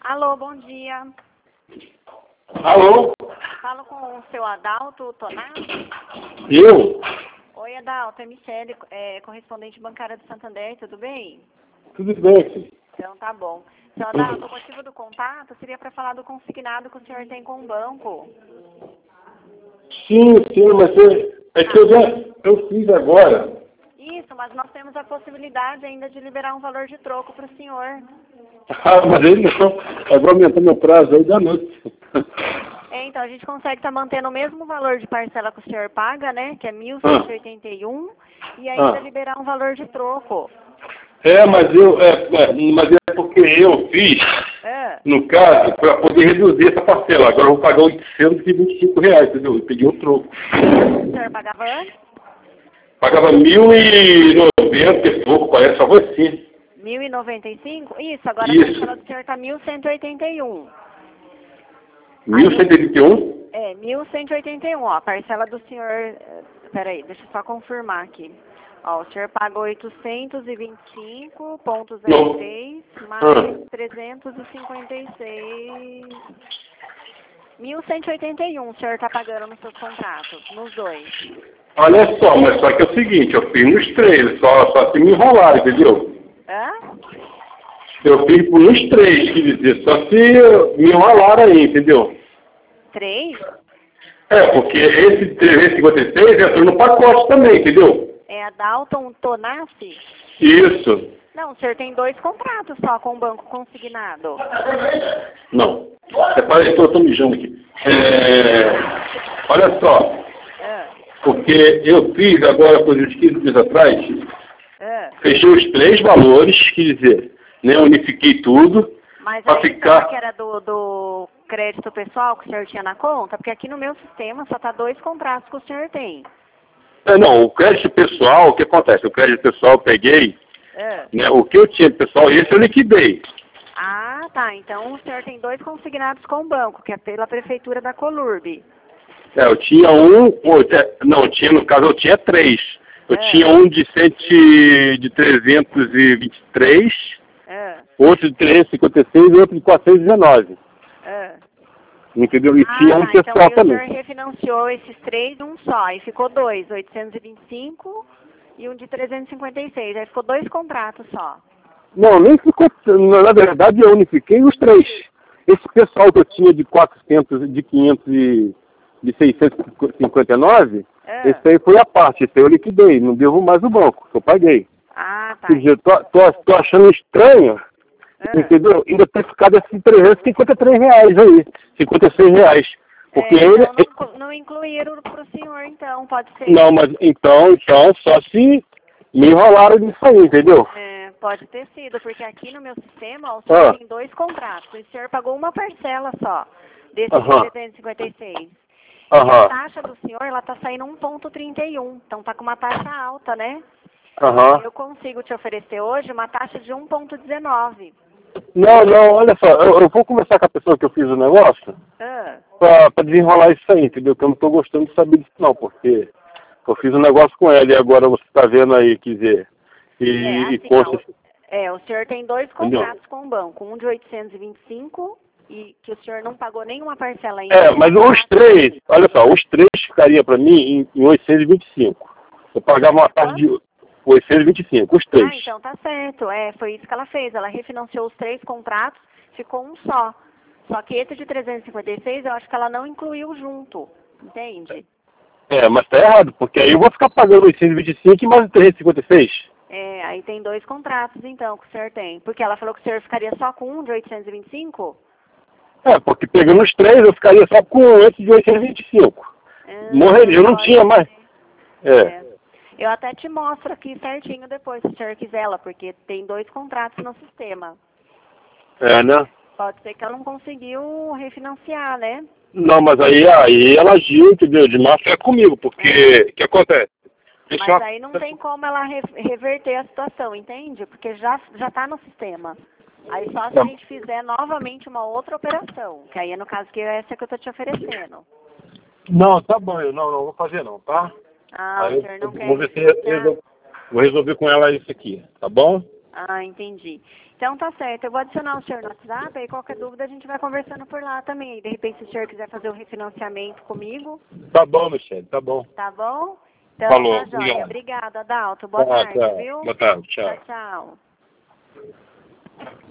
Alô, bom dia. Alô? Falo com o seu Adalto Tonazzi. Eu? Oi, Adalto, é Michele, correspondente bancária do Santander, tudo bem? Tudo bem, filho? Então tá bom. Seu Adalto, o motivo do contato seria para falar do consignado que o senhor tem com o banco. Sim, mas é que eu fiz agora. Isso, mas nós temos a possibilidade ainda de liberar um valor de troco para o senhor. Ah, mas ele não. Agora aumentou meu prazo aí da noite. Então, a gente consegue estar mantendo o mesmo valor de parcela que o senhor paga, né? Que é 1.181, e ainda liberar um valor de troco. Mas é porque eu fiz, no caso, para poder reduzir essa parcela. Agora eu vou pagar R$825, entendeu? Eu pedi um troco. O senhor pagava antes? Pagava 1.090 e pouco, parece, algo assim. 1.095? Isso, agora a parcela do senhor está 1.181. 1.181? 1.181, ó, a parcela do senhor, peraí, deixa eu só confirmar aqui. Ó, o senhor paga 825,03 mais 356. 1.181 o senhor está pagando nos seus contratos, nos dois. Olha só, mas só que é o seguinte, eu fiz nos três, só se me enrolaram, entendeu? Hã? Eu fiz nos três, quer dizer, só se me enrolaram aí, entendeu? 3? Porque esse 356 entrou no pacote também, entendeu? É a Dalton Tonazzi? Isso. Não, o senhor tem dois contratos só com o banco consignado. Não. Parece que eu estou mijando aqui. Olha só. Porque eu fiz agora, coisa de 15 dias atrás, fechei os três valores, quer dizer, né, unifiquei tudo. Mas aí será que era do crédito pessoal que o senhor tinha na conta? Porque aqui no meu sistema só está dois contratos que o senhor tem. Não, o crédito pessoal, o que acontece? O crédito pessoal eu peguei, né, o que eu tinha pessoal, esse eu liquidei. Ah, tá. Então o senhor tem dois consignados com o banco, que é pela prefeitura da Colurbe. Eu tinha no caso eu tinha três. Eu tinha um de 323, outro de 356 e outro de 419. Entendeu? E tinha um pessoal então também. O senhor refinanciou esses três num só, e ficou dois, 825 e um de 356. Aí ficou dois contratos só. Não, nem ficou. Na verdade, eu unifiquei os três. Esse pessoal que eu tinha de 400, de 500 e de 659, esse aí foi a parte. Esse aí eu liquidei. Não devo mais o banco, eu paguei. Ah, tá. Quer dizer, tô achando estranho, entendeu? Ainda ter ficado esses R$353 aí, R$56. Porque então não incluíram para o senhor, então, pode ser. Não, mas então só se me enrolaram disso aí, entendeu? Pode ter sido, porque aqui no meu sistema, ó, o senhor tem dois contratos, e o senhor pagou uma parcela só, desse de 356. E a taxa do senhor, ela tá saindo 1,31, então tá com uma taxa alta, né? Eu consigo te oferecer hoje uma taxa de 1,19. Não, olha só, eu vou conversar com a pessoa que eu fiz o negócio pra desenrolar isso aí, entendeu? Que eu não tô gostando de saber disso não, porque eu fiz um negócio com ela e agora você tá vendo aí, quer dizer, o senhor tem dois contratos com o banco, um de 825 e que o senhor não pagou nenhuma parcela ainda. Mas os três, olha só, os três ficaria para mim em 825. Eu pagava uma taxa de 825, os três. Então tá certo, foi isso que ela fez, ela refinanciou os três contratos, ficou um só. Só que esse de 356 eu acho que ela não incluiu junto, entende? Mas tá errado, porque aí eu vou ficar pagando 825 e mais 356. Aí tem dois contratos então que o senhor tem. Porque ela falou que o senhor ficaria só com um de 825? Porque pegando os três eu ficaria só com esse de 825. Morreria, eu não tinha mais. Eu até te mostro aqui certinho depois, se o senhor quiser ela, porque tem dois contratos no sistema. Né? Pode ser que ela não conseguiu refinanciar, né? Não, mas aí ela agiu, entendeu? De má fé comigo, porque o que acontece? Mas aí não tem como ela reverter a situação, entende? Porque já tá no sistema. Aí só se a gente fizer novamente uma outra operação, que aí é no caso que é essa que eu tô te oferecendo. Não, tá bom, eu não vou fazer não, tá? O senhor não quer? Vou resolver com ela isso aqui, tá bom? Ah, entendi. Então tá certo, eu vou adicionar o senhor no WhatsApp, aí qualquer dúvida a gente vai conversando por lá também. De repente, se o senhor quiser fazer o refinanciamento comigo. Tá bom, Michele, tá bom. Tá bom? Então Falou, tá joia. Obrigada, Adalto. Boa tarde, tchau. viu? Boa tarde, tchau. Tchau, tchau.